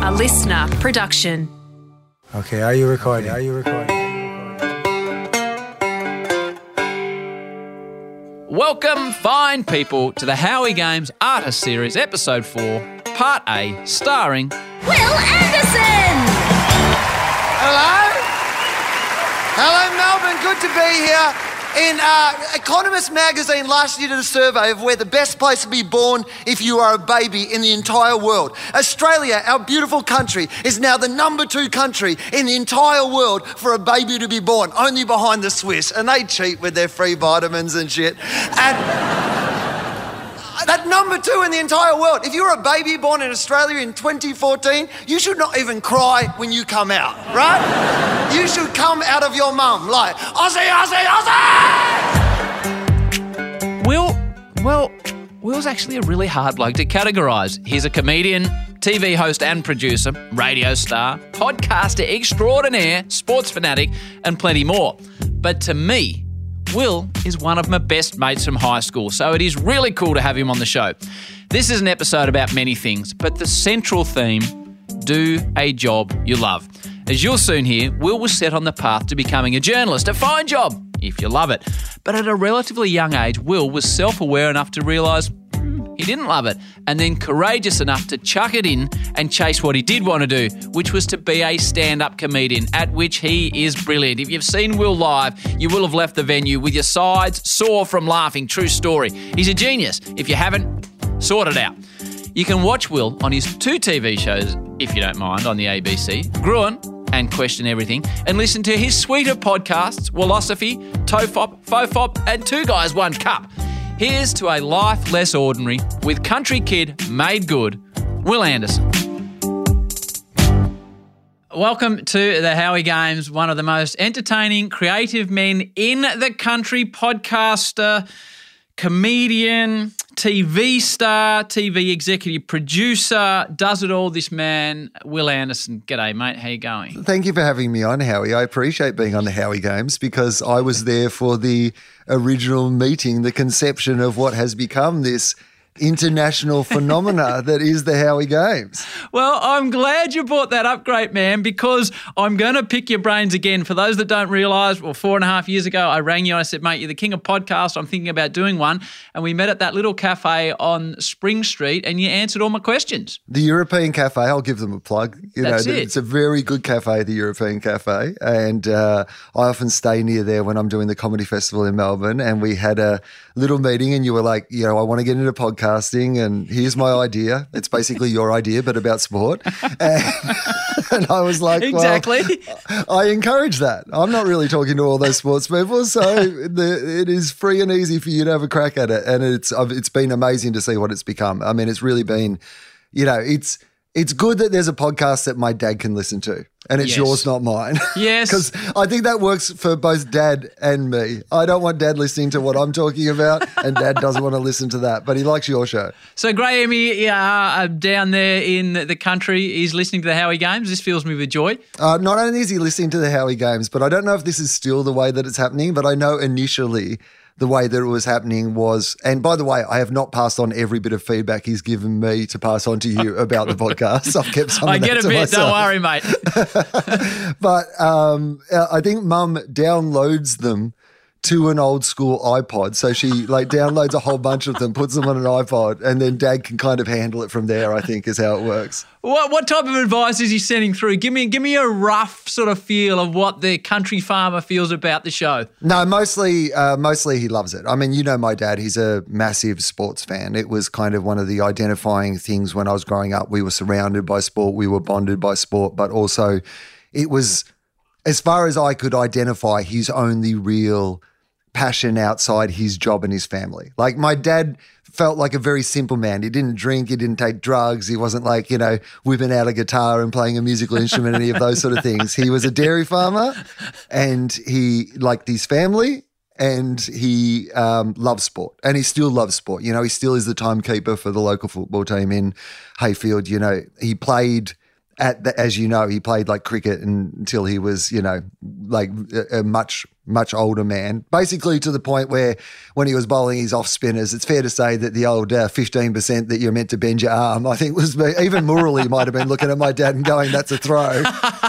A listener production. Okay, are you recording? Welcome, fine people, to the Howie Games Artist Series, Episode 4, Part A, starring Will Anderson! Hello, Melbourne. Good to be here. Economist magazine last year did a survey of where the best place to be born if you are a baby in the entire world. Australia, our beautiful country, is now the number 2 country in the entire world for a baby to be born, only behind the Swiss. And they cheat with their free vitamins and shit. And that number 2 in the entire world. If you're a baby born in Australia in 2014, you should not even cry when you come out, right? You should come out of your mum like, Aussie, Aussie, Aussie! Will's actually a really hard bloke to categorise. He's a comedian, TV host and producer, radio star, podcaster extraordinaire, sports fanatic, and plenty more. But to me, Will is one of my best mates from high school, so it is really cool to have him on the show. This is an episode about many things, but the central theme, do a job you love. As you'll soon hear, Will was set on the path to becoming a journalist, a fine job, if you love it. But at a relatively young age, Will was self-aware enough to realise he didn't love it, and then courageous enough to chuck it in and chase what he did want to do, which was to be a stand-up comedian, at which he is brilliant. If you've seen Will live, you will have left the venue with your sides sore from laughing. True story. He's a genius. If you haven't, sort it out. You can watch Will on his 2 TV shows, if you don't mind, on the ABC, Gruen and Question Everything, and listen to his suite of podcasts, Willosophy, Tofop, Fofop, and 2 Guys, 1 Cup. Here's to a life less ordinary with country kid made good, Will Anderson. Welcome to the Howie Games, one of the most entertaining, creative men in the country, podcaster, comedian, TV star, TV executive producer, does it all, this man, Will Anderson. G'day, mate. How you going? Thank you for having me on, Howie. I appreciate being on the Howie Games because I was there for the original meeting, the conception of what has become this international phenomena that is the Howie Games. Well, I'm glad you brought that up, great man, because I'm going to pick your brains again. For those that don't realise, 4.5 years ago, I rang you and I said, mate, you're the king of podcasts. I'm thinking about doing one. And we met at that little cafe on Spring Street and you answered all my questions. The European Cafe, I'll give them a plug. That's it. It's a very good cafe, the European Cafe. And I often stay near there when I'm doing the comedy festival in Melbourne. And we had a little meeting and you were like, I want to get into podcasting and here's my idea. It's basically your idea, but about sport. And I was like, exactly. Well, I encourage that. I'm not really talking to all those sports people, so it is free and easy for you to have a crack at it. And it's been amazing to see what it's become. I mean, it's really been, it's good that there's a podcast that my dad can listen to. And it's yours, not mine. Yes. Because I think that works for both Dad and me. I don't want Dad listening to what I'm talking about and Dad doesn't want to listen to that, but he likes your show. So Graham down there in the country is listening to the Howie Games. This fills me with joy. Not only is he listening to the Howie Games, but I don't know if this is still the way that it's happening, but I know initially the way that it was happening was, and by the way, I have not passed on every bit of feedback he's given me to pass on to you about the podcast. I've kept some of that to myself. I get a bit, don't worry, mate. But I think Mum downloads them to an old school iPod. So she downloads a whole bunch of them, puts them on an iPod, and then Dad can kind of handle it from there, I think is how it works. What type of advice is he sending through? Give me a rough sort of feel of what the country farmer feels about the show. No, mostly he loves it. I mean, my dad, he's a massive sports fan. It was kind of one of the identifying things when I was growing up. We were surrounded by sport, we were bonded by sport, but also it was, as far as I could identify, his only real passion outside his job and his family. Like my dad felt like a very simple man. He didn't drink, he didn't take drugs. He wasn't whipping out a guitar and playing a musical instrument, any of those sort of things. He was a dairy farmer and he liked his family and he loves sport and he still loves sport. He still is the timekeeper for the local football team in Hayfield. He played as you know, he played like cricket until he was, like a much older man, basically to the point where when he was bowling his off spinners, it's fair to say that the old 15% that you're meant to bend your arm, I think was even Murali might have been looking at my dad and going, that's a throw.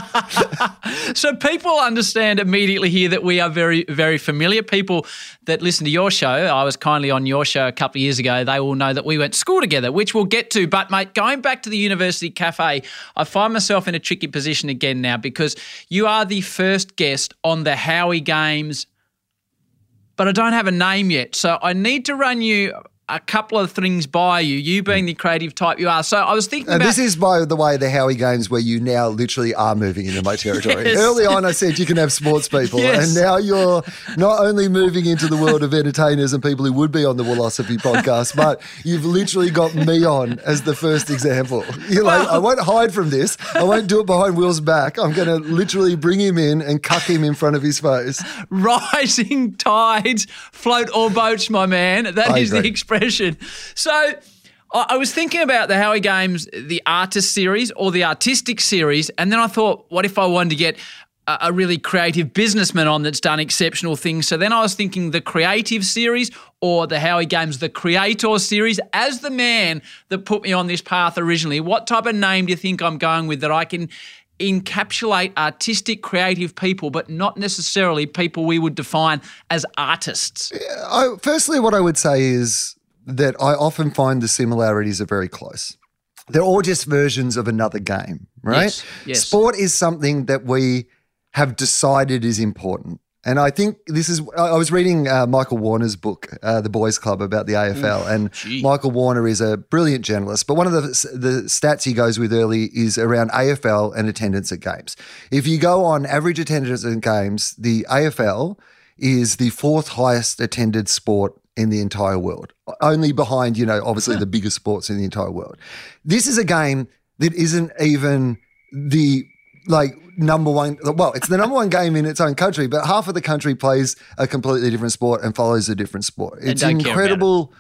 So people understand immediately here that we are very, very familiar. People that listen to your show, I was kindly on your show a couple of years ago, they will know that we went to school together, which we'll get to. But, mate, going back to the University Cafe, I find myself in a tricky position again now because you are the first guest on the Howie Games, but I don't have a name yet. So I need to run you a couple of things by you being the creative type you are. So I was thinking about... This is, by the way, the Howie Games where you now literally are moving into my territory. Yes. Early on I said you can have sports people, Yes. and now you're not only moving into the world of entertainers and people who would be on the Willosophy podcast, but you've literally got me on as the first example. You're like, I won't hide from this. I won't do it behind Will's back. I'm going to literally bring him in and cuck him in front of his face. Rising tides float all boats, my man. That is the expression. So I was thinking about the Howie Games, the artist series or the artistic series, and then I thought, what if I wanted to get a really creative businessman on that's done exceptional things? So then I was thinking the creative series or the Howie Games, the creator series. As the man that put me on this path originally, what type of name do you think I'm going with that I can encapsulate artistic, creative people, but not necessarily people we would define as artists? Firstly, what I would say is that I often find the similarities are very close. They're all just versions of another game, right? Yes. Sport is something that we have decided is important. And I think I was reading Michael Warner's book, The Boys Club, about the AFL. And Michael Warner is a brilliant journalist. But one of the stats he goes with early is around AFL and attendance at games. If you go on average attendance at games, the AFL is the fourth highest attended sport in the entire world, only behind, obviously the biggest sports in the entire world. This is a game that isn't even the number one. Well, it's the number one game in its own country, but half of the country plays a completely different sport and follows a different sport. It's an incredible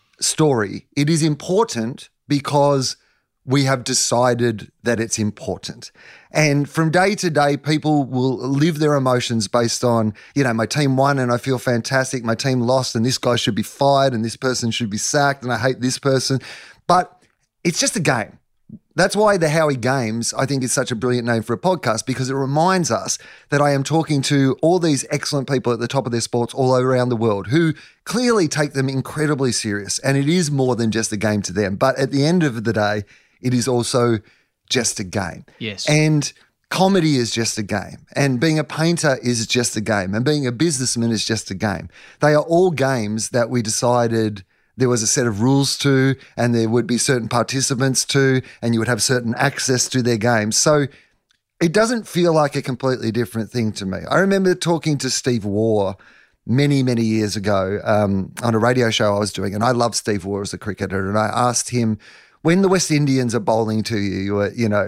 story. It is important because we have decided that it's important. And from day to day, people will live their emotions based on, my team won and I feel fantastic. My team lost and this guy should be fired and this person should be sacked and I hate this person. But it's just a game. That's why the Howie Games, I think, is such a brilliant name for a podcast, because it reminds us that I am talking to all these excellent people at the top of their sports all around the world who clearly take them incredibly serious. And it is more than just a game to them. But at the end of the day, it is also just a game. Yes. And comedy is just a game. And being a painter is just a game. And being a businessman is just a game. They are all games that we decided there was a set of rules to, and there would be certain participants to, and you would have certain access to their games. So it doesn't feel like a completely different thing to me. I remember talking to Steve Waugh many, many years ago on a radio show I was doing, and I love Steve Waugh as a cricketer, and I asked him, when the West Indians are bowling to you,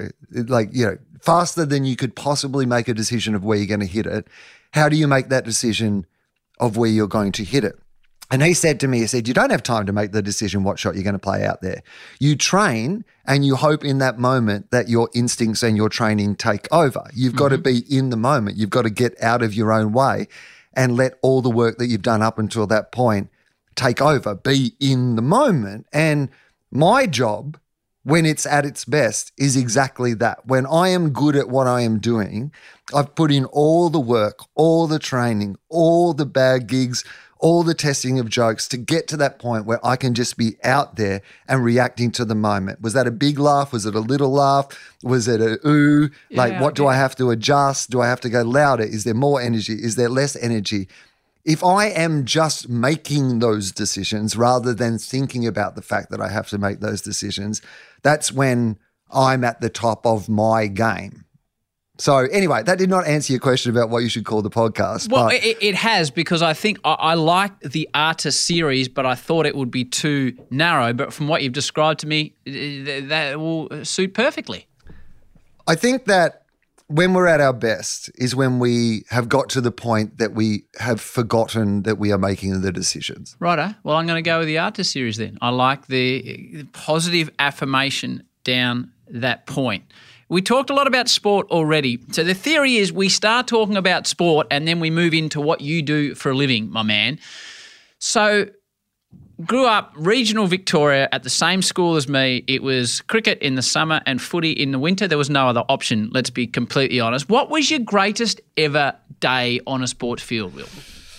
faster than you could possibly make a decision of where you're going to hit it, how do you make that decision of where you're going to hit it? And he said to me, you don't have time to make the decision what shot you're going to play out there. You train and you hope in that moment that your instincts and your training take over. You've got to be in the moment. You've got to get out of your own way and let all the work that you've done up until that point take over. Be in the moment. And my job, when it's at its best, is exactly that. When I am good at what I am doing, I've put in all the work, all the training, all the bad gigs, all the testing of jokes to get to that point where I can just be out there and reacting to the moment. Was that a big laugh? Was it a little laugh? Was it a ooh? What do I have to adjust? Do I have to go louder? Is there more energy? Is there less energy? If I am just making those decisions rather than thinking about the fact that I have to make those decisions, that's when I'm at the top of my game. So anyway, that did not answer your question about what you should call the podcast. Well, it has, because I think I like the artist series, but I thought it would be too narrow. But from what you've described to me, that will suit perfectly. I think that when we're at our best is when we have got to the point that we have forgotten that we are making the decisions. Righto. Well, I'm going to go with the artist series then. I like the positive affirmation down that point. We talked a lot about sport already. So the theory is we start talking about sport and then we move into what you do for a living, my man. So grew up regional Victoria at the same school as me. It was cricket in the summer and footy in the winter. There was no other option, let's be completely honest. What was your greatest ever day on a sports field, Will?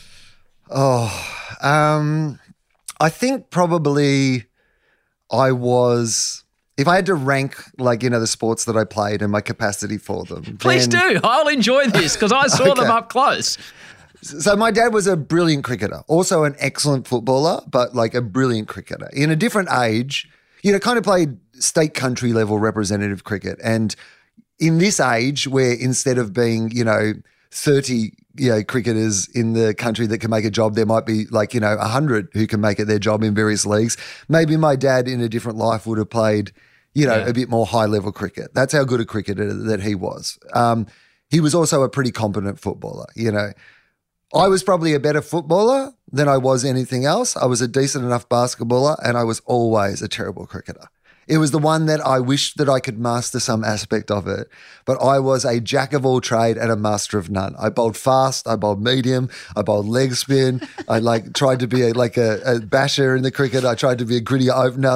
I think probably I was, if I had to rank the sports that I played and my capacity for them. Please do. I'll enjoy this because I saw them up close. So my dad was a brilliant cricketer, also an excellent footballer, but like a brilliant cricketer. In a different age, kind of played state country level representative cricket. And in this age where instead of being, 30 cricketers in the country that can make a job, there might be 100 who can make it their job in various leagues. Maybe my dad in a different life would have played, a bit more high level cricket. That's how good a cricketer that he was. He was also a pretty competent footballer, I was probably a better footballer than I was anything else. I was a decent enough basketballer and I was always a terrible cricketer. It was the one that I wished that I could master some aspect of it, but I was a jack of all trade and a master of none. I bowled fast, I bowled medium, I bowled leg spin. I tried to be a basher in the cricket. I tried to be a gritty opener.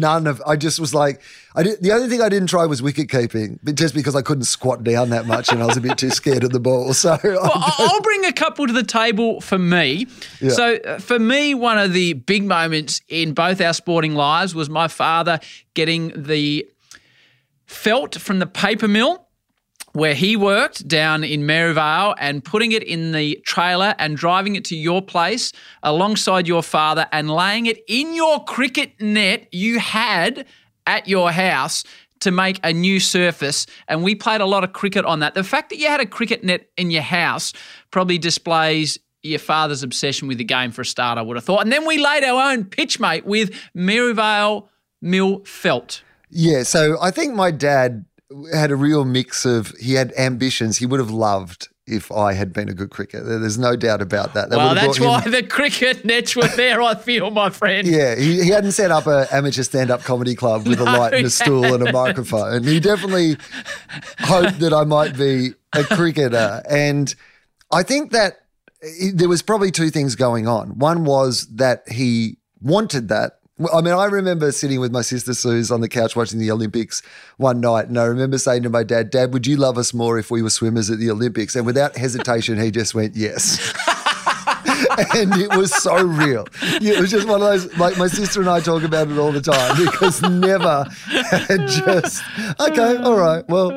The only thing I didn't try was wicket keeping, but just because I couldn't squat down that much and I was a bit too scared of the ball. So I'll bring a couple to the table for me. Yeah. So for me, one of the big moments in both our sporting lives was my father getting the felt from the paper mill where he worked down in Maryvale and putting it in the trailer and driving it to your place alongside your father and laying it in your cricket net you had at your house to make a new surface, and we played a lot of cricket on that. The fact that you had a cricket net in your house probably displays your father's obsession with the game for a start, I would have thought. And then we laid our own pitch, mate, with Maryvale Mill felt. Yeah, so I think my dad had a real mix of, he had ambitions. He would have loved if I had been a good cricketer. There's no doubt about that. Well, that's why the cricket nets were there, I feel, my friend. Yeah, he hadn't set up an amateur stand-up comedy club with a light and a stool and a microphone. He definitely hoped that I might be a cricketer. And I think that there was probably two things going on. One was that he wanted that. I mean, I remember sitting with my sister Suze on the couch watching the Olympics one night, and I remember saying to my dad, "Dad, would you love us more if we were swimmers at the Olympics?" And without hesitation, he just went, "Yes." And it was so real. It was just one of those, like my sister and I talk about it all the time because never had just, okay, all right, well.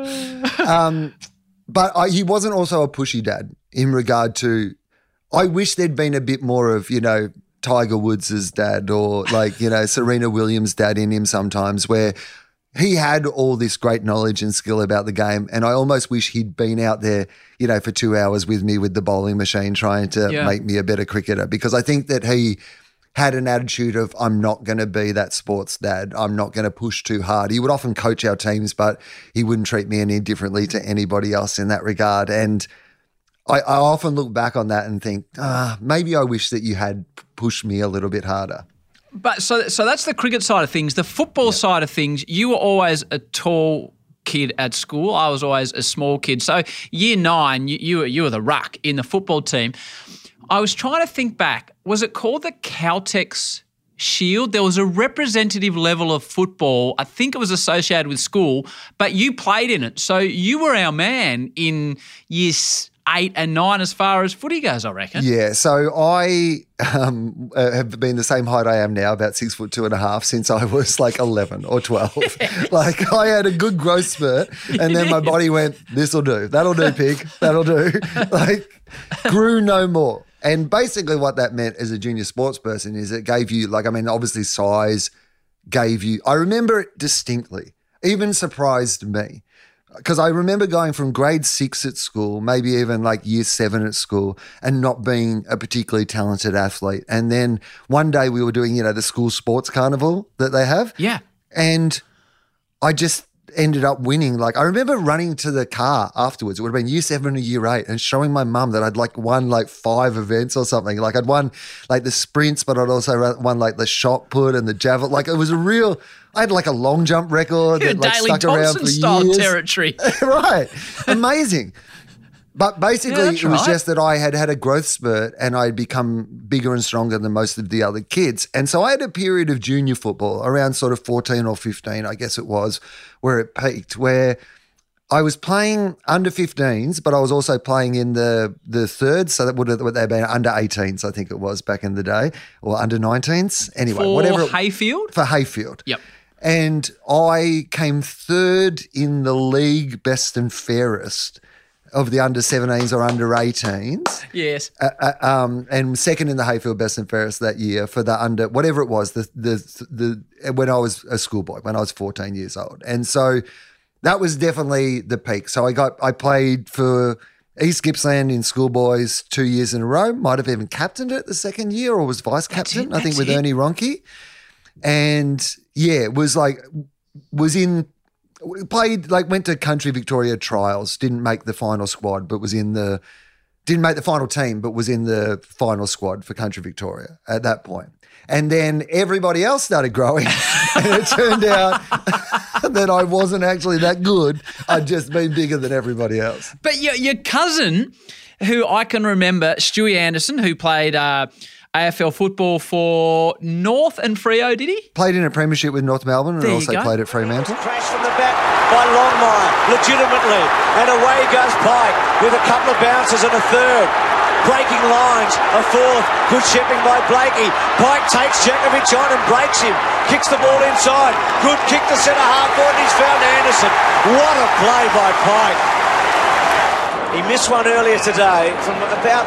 But he wasn't also a pushy dad in regard to, I wish there'd been a bit more of, Tiger Woods' dad or Serena Williams' dad in him sometimes, where he had all this great knowledge and skill about the game, and I almost wish he'd been out there, for 2 hours with me with the bowling machine trying to make me a better cricketer, because I think that he had an attitude of, I'm not going to be that sports dad. I'm not going to push too hard. He would often coach our teams, but he wouldn't treat me any differently to anybody else in that regard. And I often look back on that and think, maybe I wish that you had pushed me a little bit harder. But so that's the cricket side of things. The football side of things, you were always a tall kid at school. I was always a small kid. So year 9, you were the ruck in the football team. I was trying to think back. Was it called the Caltex Shield? There was a representative level of football. I think it was associated with school, but you played in it. So you were our man in years 8 and 9 as far as footy goes, I reckon. Yeah, so I have been the same height I am now, about 6'2.5", since I was 11 or 12. Yes. I had a good growth spurt, and then my body went, this'll do. That'll do, pig. That'll do. Grew no more. And basically what that meant as a junior sports person is it gave you, obviously size gave you, I remember it distinctly, even surprised me. Because I remember going from grade 6 at school, maybe even year 7 at school, and not being a particularly talented athlete. And then one day we were doing, the school sports carnival that they have. Yeah. And I just ended up winning. Like, I remember running to the car afterwards. It would have been year 7 or year 8 and showing my mum that I'd like won like 5 events or something. Like, I'd won like the sprints, but I'd also won like the shot put and the javelin. Like, it was I had like a long jump record that like stuck around for years. Territory. Right. Amazing. But basically, it was just that I had a growth spurt and I'd become bigger and stronger than most of the other kids. And so I had a period of junior football around sort of 14 or 15, I guess it was, where it peaked, where I was playing under 15s, but I was also playing in the third. So that would have been under 18s, I think it was back in the day, or under 19s. Anyway, whatever. Hayfield? For Hayfield. Yep. And I came third in the league best and fairest of the under 17s or under 18s. Yes. And second in the Hayfield best and fairest that year for the under, whatever it was, the when I was a schoolboy, when I was 14 years old. And so that was definitely the peak. So I played for East Gippsland in schoolboys 2 years in a row, might have even captained it the second year or was vice captain, I think with Ernie Ronke. And yeah, went to Country Victoria trials, didn't make the final squad, but didn't make the final team, but was in the final squad for Country Victoria at that point. And then everybody else started growing and it turned out that I wasn't actually that good. I'd just been bigger than everybody else. But your cousin, who I can remember, Stewie Anderson, who played AFL football for North and Freo, did he? Played in a premiership with North Melbourne and also played at Fremantle. Crash from the back by Longmire, legitimately. And away goes Pike with a couple of bounces and a third. Breaking lines, a fourth. Good shipping by Blakey. Pike takes Djakovic on and breaks him. Kicks the ball inside. Good kick to centre half forward and he's found Anderson. What a play by Pike. He missed one earlier today from about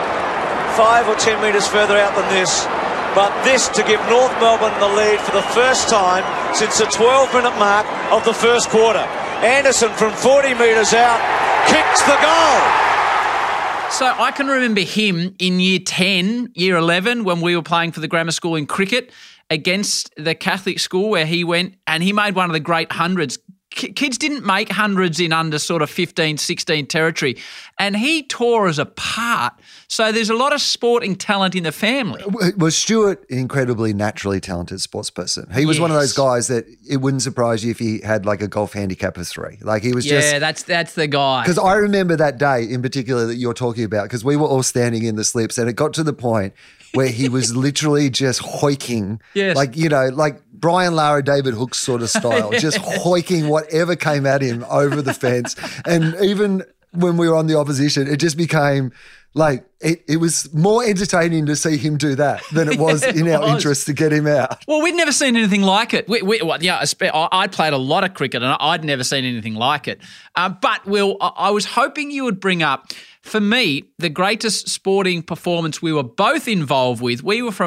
5 or 10 metres further out than this. But this to give North Melbourne the lead for the first time since the 12-minute mark of the first quarter. Anderson from 40 metres out kicks the goal. So I can remember him in year 10, year 11, when we were playing for the grammar school in cricket against the Catholic school where he went, and he made one of the great hundreds. Kids didn't make hundreds in under sort of 15, 16 territory, and he tore us apart. So there's a lot of sporting talent in the family. Was Stuart an incredibly naturally talented sports person? He was one of those guys that it wouldn't surprise you if he had like a golf handicap of 3. Like he was just... Yeah, that's the guy. Because I remember that day in particular that you're talking about, because we were all standing in the slips and it got to the point where he was literally just hoiking, like Brian Lara, David Hooks sort of style, just hoiking whatever came at him over the fence. And even when we were on the opposition, it just became like it was more entertaining to see him do that than it was in our interest to get him out. Well, we'd never seen anything like it. I'd played a lot of cricket and I'd never seen anything like it. But Will, I was hoping you would bring up, for me, the greatest sporting performance we were both involved with. We were from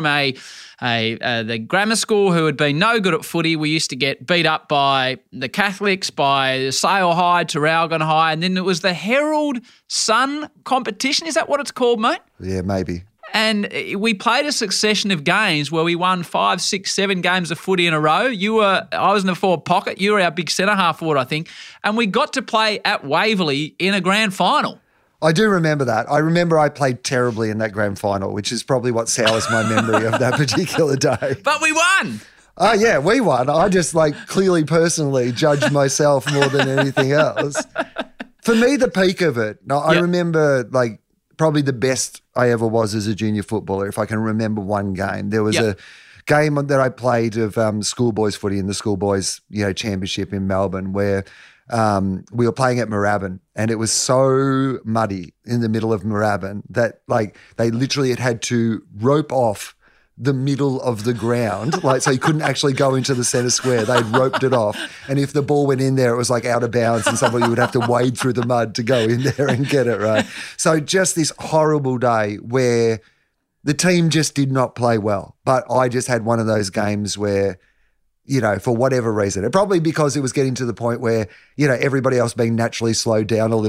the grammar school who had been no good at footy. We used to get beat up by the Catholics, by Sale High, Traralgon High, and then it was the Herald Sun competition. Is that what it's called, mate? Yeah, maybe. And we played a succession of games where we won 5, 6, 7 games of footy in a row. I was in the forward pocket. You were our big centre half forward, I think. And we got to play at Waverley in a grand final. I do remember that. I remember I played terribly in that grand final, which is probably what sours my memory of that particular day. But we won. Oh, yeah, we won. I just clearly personally judged myself more than anything else. For me, the peak of it, I remember probably the best I ever was as a junior footballer, if I can remember one game. There was a game that I played of schoolboys footy in the schoolboys championship in Melbourne where we were playing at Moorabbin and it was so muddy in the middle of Moorabbin that they literally had to rope off the middle of the ground, so you couldn't actually go into the centre square. They'd roped it off. And if the ball went in there, it was out of bounds and somebody would have to wade through the mud to go in there and get it right. So just this horrible day where the team just did not play well. But I just had one of those games where, for whatever reason, and probably because it was getting to the point where, everybody else being naturally slowed down a little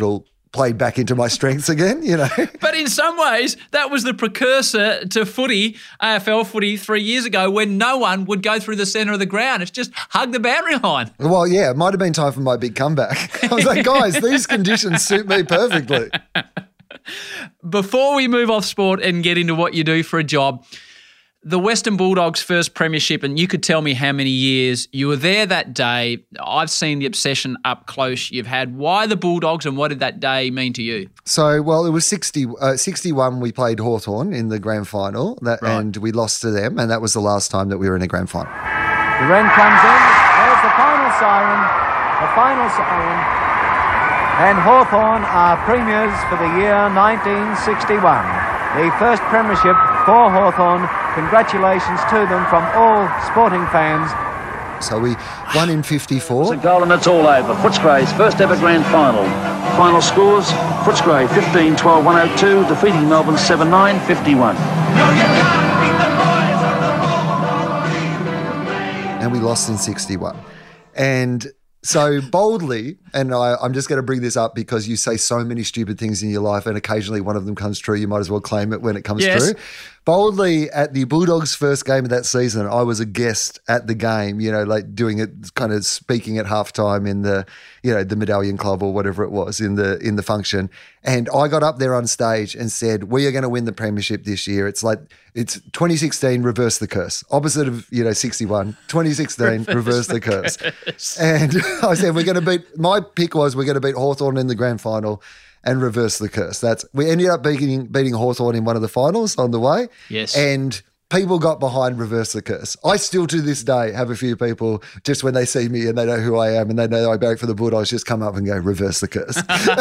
played back into my strengths again, you know. But in some ways, that was the precursor to footy, AFL footy 3 years ago, when no one would go through the centre of the ground. It's just hug the boundary line. Well, yeah, it might have been time for my big comeback. I was like, guys, these conditions suit me perfectly. Before we move off sport and get into what you do for a job, the Western Bulldogs' first premiership, and you could tell me how many years you were there that day. I've seen the obsession up close you've had. Why the Bulldogs, and what did that day mean to you? So, well, it was 61 we played Hawthorn in the grand final, and we lost to them, and that was the last time that we were in a grand final. The Wren comes in. There's the final siren. The final siren. And Hawthorn are premiers for the year 1961. The first premiership for Hawthorn. Congratulations to them from all sporting fans. So we won in 54. It's a goal and it's all over. Footscray's first ever grand final. Final scores, Footscray 15-12-102, defeating Melbourne 7-9-51. And we lost in 61. And so boldly, and I'm just going to bring this up because you say so many stupid things in your life and occasionally one of them comes true. You might as well claim it when it comes true. Boldly, at the Bulldogs' first game of that season, I was a guest at the game, you know, like doing it, kind of speaking at halftime in the, you know, the Medallion Club or whatever it was in the function. And I got up there on stage and said, we are going to win the premiership this year. It's 2016, reverse the curse. Opposite of, 61. 2016, reverse the curse. And I said, my pick was we're going to beat Hawthorn in the grand final and reverse the curse. We ended up beating Hawthorn in one of the finals on the way. Yes. And people got behind reverse the curse. I still to this day have a few people just when they see me and they know who I am and they know I barrack for the Bulldogs just come up and go reverse the curse.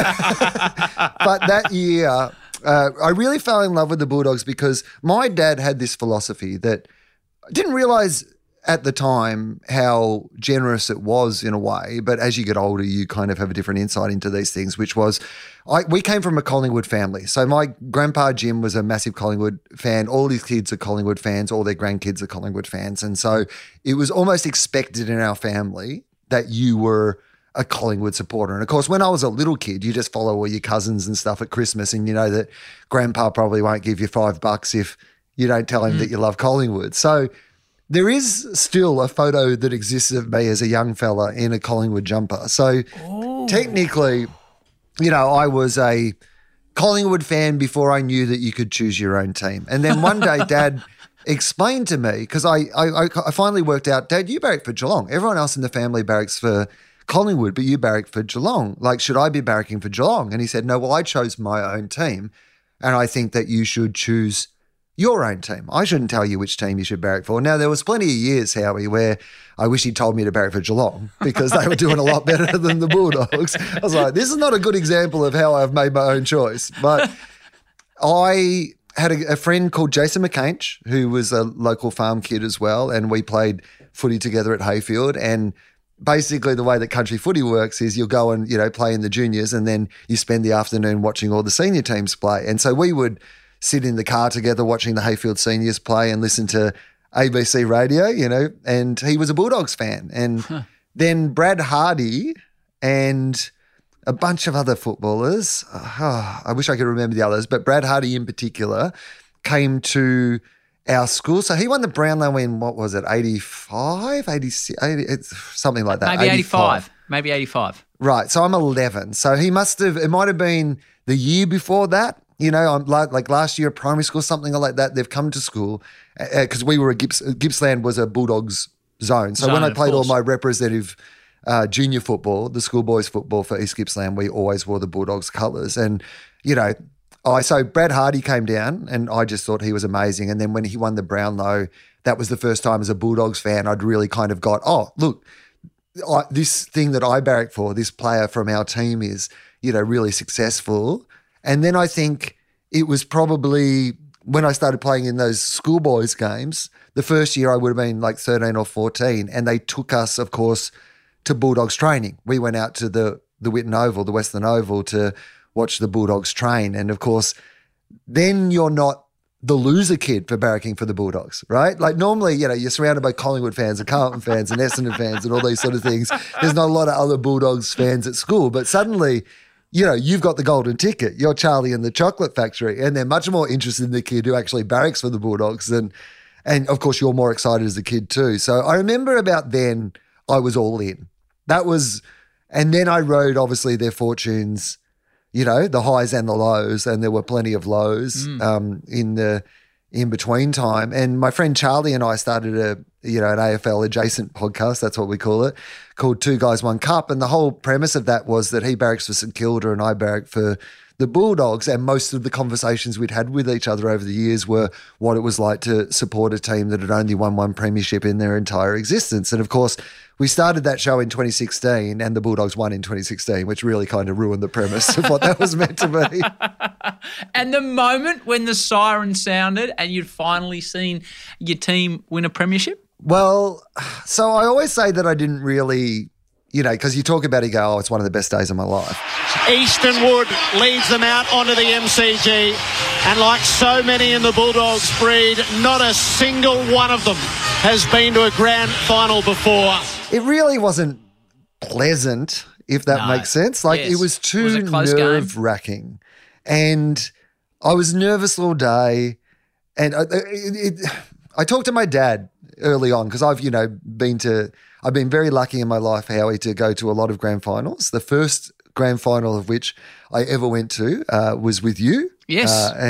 But that year, I really fell in love with the Bulldogs because my dad had this philosophy that I didn't realise at the time how generous it was in a way, but as you get older, you kind of have a different insight into these things, which was we came from a Collingwood family. So my grandpa Jim was a massive Collingwood fan. All his kids are Collingwood fans. All their grandkids are Collingwood fans. And so it was almost expected in our family that you were a Collingwood supporter. And of course, when I was a little kid, you just follow all your cousins and stuff at Christmas and you know that grandpa probably won't give you $5 if you don't tell him that you love Collingwood. So there is still a photo that exists of me as a young fella in a Collingwood jumper. So technically, I was a Collingwood fan before I knew that you could choose your own team. And then one day Dad explained to me, because I finally worked out, Dad, you barrack for Geelong. Everyone else in the family barracks for Collingwood, but you barrack for Geelong. Like, should I be barracking for Geelong? And he said, no, well, I chose my own team. And I think that you should choose your own team. I shouldn't tell you which team you should barrack for. Now, there was plenty of years, Howie, where I wish he'd told me to barrack for Geelong because they were doing a lot better than the Bulldogs. I was like, this is not a good example of how I've made my own choice. But I had a friend called Jason McCainch, who was a local farm kid as well, and we played footy together at Hayfield. And basically the way that country footy works is you'll go and, play in the juniors and then you spend the afternoon watching all the senior teams play. And so we would sit in the car together watching the Hayfield seniors play and listen to ABC radio, and he was a Bulldogs fan. And then Brad Hardy and a bunch of other footballers, I wish I could remember the others, but Brad Hardy in particular came to our school. So he won the Brownlow in, 85, 86, 80, something like that. Maybe 85. Maybe 85. Right. So I'm 11. So it might have been the year before that. I'm like last year at primary school, something like that. They've come to school because we were Gippsland was a Bulldogs zone. So when I played all my representative junior football, the schoolboys football for East Gippsland, we always wore the Bulldogs colours. And, so Brad Hardy came down and I just thought he was amazing. And then when he won the Brownlow, that was the first time as a Bulldogs fan I'd really kind of got, look, this thing that I barrack for, this player from our team is, really successful. And then I think it was probably when I started playing in those schoolboys games, the first year I would have been like 13 or 14, and they took us, of course, to Bulldogs training. We went out to the Whitten Oval, the Western Oval, to watch the Bulldogs train. And, of course, then you're not the loser kid for barracking for the Bulldogs, right? Like normally, you're surrounded by Collingwood fans and Carlton fans and Essendon fans and all these sort of things. There's not a lot of other Bulldogs fans at school, but suddenly you've got the golden ticket. You're Charlie in the chocolate factory. And they're much more interested in the kid who actually barracks for the Bulldogs and of course, you're more excited as a kid too. So I remember about then I was all in. And then I rode obviously their fortunes, the highs and the lows, and there were plenty of lows in the in-between time. And my friend Charlie and I started an AFL adjacent podcast, that's what we call it, called Two Guys, One Cup. And the whole premise of that was that he barracks for St Kilda and I barracked for the Bulldogs, and most of the conversations we'd had with each other over the years were what it was like to support a team that had only won one premiership in their entire existence. And of course, we started that show in 2016 and the Bulldogs won in 2016, which really kind of ruined the premise of what that was meant to be. And the moment when the siren sounded and you'd finally seen your team win a premiership? Well, so I always say that I didn't really, because you talk about it, you go, oh, it's one of the best days of my life. Eastonwood leads them out onto the MCG, and like so many in the Bulldogs breed, not a single one of them has been to a grand final before. It really wasn't pleasant, if that makes sense. It was too nerve-wracking. And I was nervous all day. And I talked to my dad early on because I've been very lucky in my life, Howie, to go to a lot of grand finals. The first grand final of which I ever went to was with you. Yes.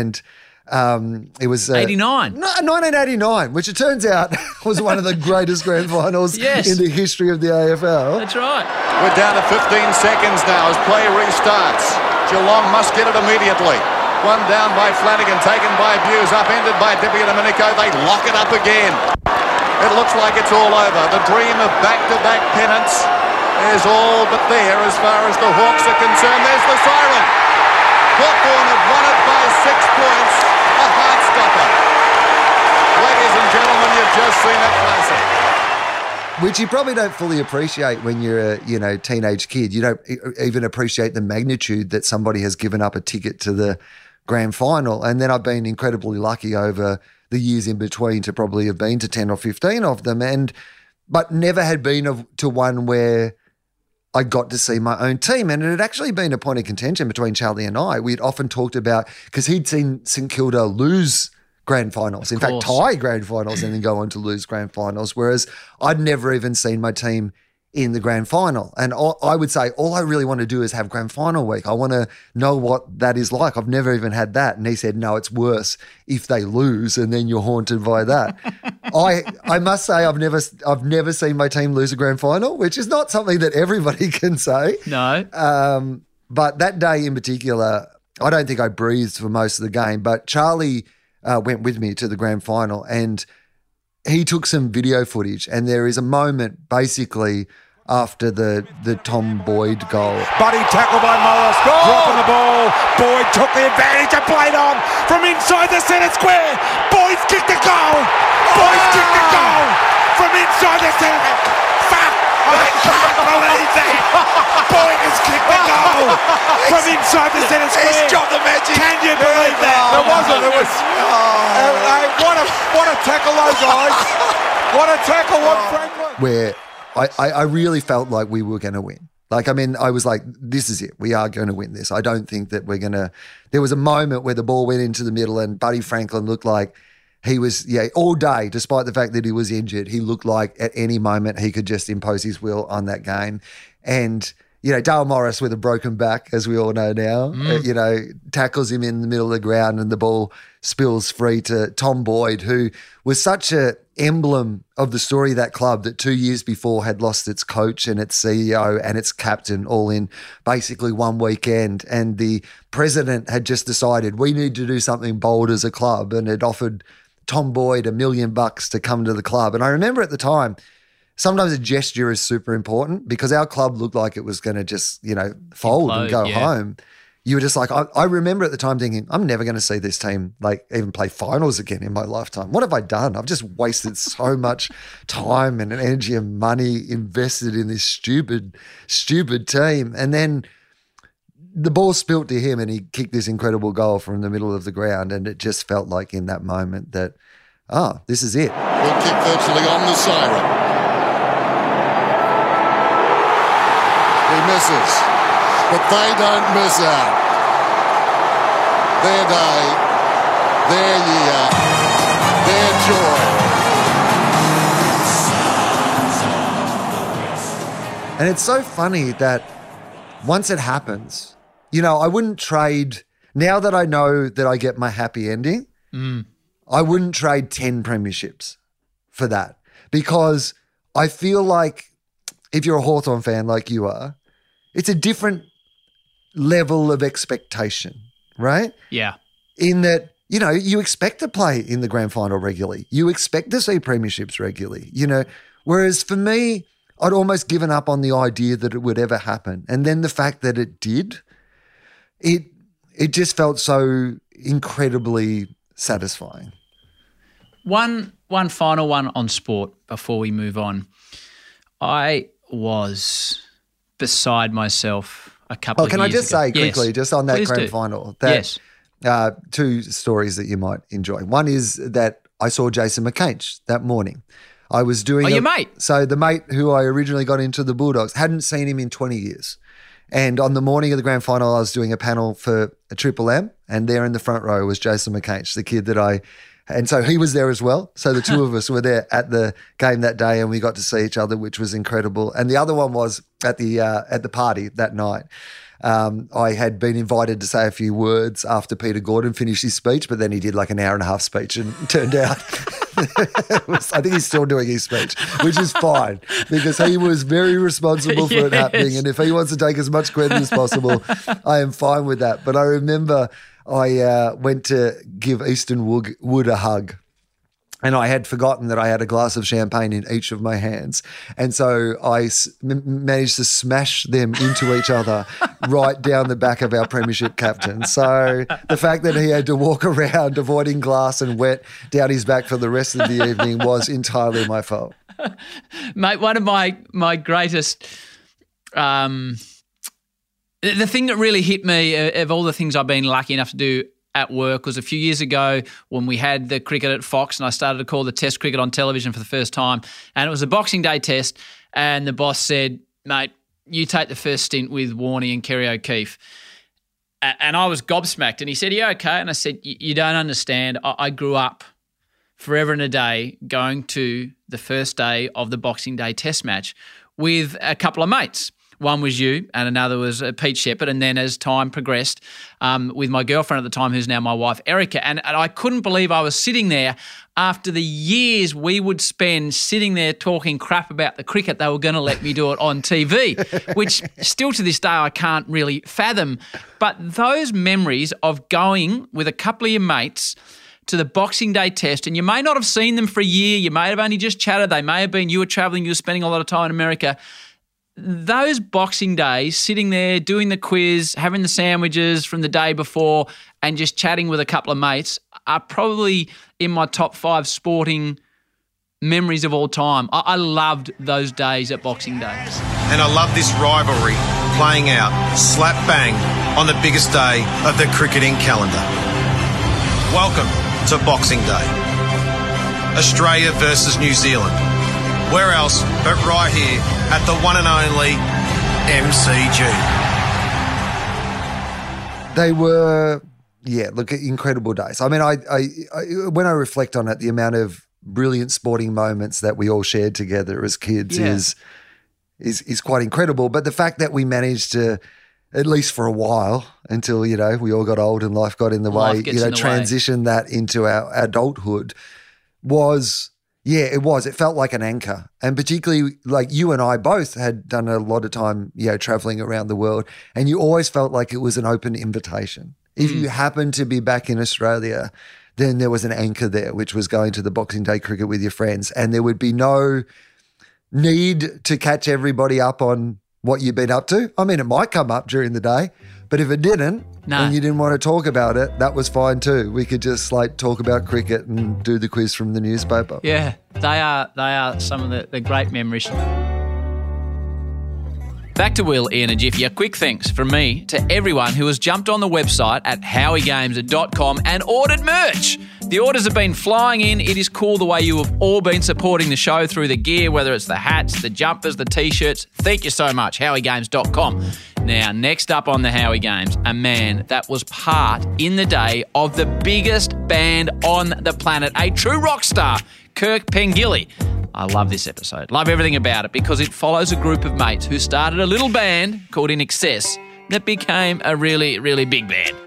It was 89. 1989, which it turns out was one of the greatest grand finals in the history of the AFL. That's right. We're down to 15 seconds now as play restarts. Geelong must get it immediately. One down by Flanagan, taken by Buse, upended by Dippy and Domenico. They lock it up again. It looks like it's all over. The dream of back-to-back pennants is all but there as far as the Hawks are concerned. There's the siren. Hawthorn have won it by 6 points. A heart-stopper. Ladies and gentlemen, you've just seen a classic. Which you probably don't fully appreciate when you're a teenage kid. You don't even appreciate the magnitude that somebody has given up a ticket to the grand final. And then I've been incredibly lucky over the years in between to probably have been to 10 or 15 of them, but never had been to one where I got to see my own team. And it had actually been a point of contention between Charlie and I. We'd often talked about, because he'd seen St Kilda lose grand finals, in fact, tie grand finals and then go on to lose grand finals, whereas I'd never even seen my team in the grand final. And I would say all I really want to do is have grand final week. I want to know what that is like. I've never even had that. And he said, no, it's worse if they lose and then you're haunted by that. I must say I've never seen my team lose a grand final, which is not something that everybody can say. No. But that day in particular, I don't think I breathed for most of the game, but Charlie went with me to the grand final and he took some video footage, and there is a moment basically after the Tom Boyd goal. Buddy tackled by Morris, dropping the ball. Boyd took the advantage and played on from inside the centre square. Boyd's kicked the goal. Boyd's kicked the goal from inside the centre. Fuck! I can't believe that. Boyd has kicked the goal from inside the centre square. He's dropped the magic. Can you believe that? There wasn't. It was. What a tackle, those guys. What a tackle, what Franklin. Where I really felt like we were going to win. I was like, this is it. We are going to win this. I don't think that we're going to. There was a moment where the ball went into the middle and Buddy Franklin looked like he was, all day, despite the fact that he was injured, he looked like at any moment he could just impose his will on that game. And, Dale Morris with a broken back, as we all know now, tackles him in the middle of the ground and the ball spills free to Tom Boyd, who was such an emblem of the story of that club that 2 years before had lost its coach and its CEO and its captain all in basically one weekend. And the president had just decided we need to do something bold as a club and had offered Tom Boyd $1 million to come to the club. And I remember at the time, sometimes a gesture is super important because our club looked like it was going to just, fold and go home. You were just like, I remember at the time thinking, I'm never going to see this team even play finals again in my lifetime. What have I done? I've just wasted so much time and energy and money invested in this stupid team. And then the ball spilt to him and he kicked this incredible goal from the middle of the ground. And it just felt like in that moment that, this is it. We'll kick virtually on the siren. He misses. but they don't miss out. Their day, their year, their joy. And it's so funny that once it happens, I wouldn't trade, now that I know that I get my happy ending, I wouldn't trade 10 premierships for that, because I feel like if you're a Hawthorn fan like you are, it's a different level of expectation, right? Yeah. In that, you expect to play in the grand final regularly. You expect to see premierships regularly, whereas for me, I'd almost given up on the idea that it would ever happen. And then the fact that it did, it just felt so incredibly satisfying. One final one on sport before we move on. I was beside myself a couple of years ago. Can I just say quickly, just on that Please grand do. final, that two stories that you might enjoy. One is that I saw Jason McCaich that morning. I was doing your mate? So the mate who I originally got into the Bulldogs, hadn't seen him in 20 years. And on the morning of the grand final, I was doing a panel for a Triple M, and there in the front row was Jason McCaich, the kid that and so he was there as well. So the two of us were there at the game that day, and we got to see each other, which was incredible. And the other one was at the party that night. I had been invited to say a few words after Peter Gordon finished his speech, but then he did like an hour and a half speech, and it turned out I think he's still doing his speech, which is fine because he was very responsible for it happening. And if he wants to take as much credit as possible, I am fine with that. But I remember I went to give Easton Wood a hug. And I had forgotten that I had a glass of champagne in each of my hands. And so I managed to smash them into each other right down the back of our premiership captain. So the fact that he had to walk around avoiding glass and wet down his back for the rest of the evening was entirely my fault. Mate, one of my greatest the thing that really hit me of all the things I've been lucky enough to do at work was a few years ago when we had the cricket at Fox and I started to call the test cricket on television for the first time. And it was a Boxing Day test and the boss said, mate, you take the first stint with Warnie and Kerry O'Keefe. And I was gobsmacked. And he said, yeah, okay. And I said, you don't understand. I grew up forever and a day going to the first day of the Boxing Day test match with a couple of mates. One was you and another was Pete Shepherd. And then as time progressed with my girlfriend at the time, who's now my wife, Erica. And I couldn't believe I was sitting there after the years we would spend sitting there talking crap about the cricket. They were going to let me do it on TV, which still to this day I can't really fathom. But those memories of going with a couple of your mates to the Boxing Day test, and you may not have seen them for a year, you may have only just chatted, they may have been, you were travelling, you were spending a lot of time in America. Those Boxing Days, sitting there, doing the quiz, having the sandwiches from the day before and just chatting with a couple of mates are probably in my top 5 sporting memories of all time. I loved those days at Boxing Day. And I love this rivalry playing out slap bang on the biggest day of the cricketing calendar. Welcome to Boxing Day. Australia versus New Zealand. Where else but right here at the one and only MCG. They were, incredible days. I mean, I when I reflect on it, the amount of brilliant sporting moments that we all shared together as kids is quite incredible. But the fact that we managed to, at least for a while, until, we all got old and life got in the way, transition that into our adulthood was... Yeah, it was. It felt like an anchor. And particularly like you and I both had done a lot of time, traveling around the world, and you always felt like it was an open invitation. If you happened to be back in Australia, then there was an anchor there, which was going to the Boxing Day cricket with your friends, and there would be no need to catch everybody up on what you've been up to. I mean, it might come up during the day, but if it didn't, and you didn't want to talk about it, that was fine too. We could just talk about cricket and do the quiz from the newspaper. Yeah, they are some of the great memories. Back to Will in a jiffy. A quick thanks from me to everyone who has jumped on the website at howiegames.com and ordered merch. The orders have been flying in. It is cool the way you have all been supporting the show through the gear, whether it's the hats, the jumpers, the T-shirts. Thank you so much, howiegames.com. Now, next up on the Howie Games, a man that was part in the day of the biggest band on the planet, a true rock star, Kirk Pengilly. I love this episode. Love everything about it because it follows a group of mates who started a little band called In Excess that became a really, really big band.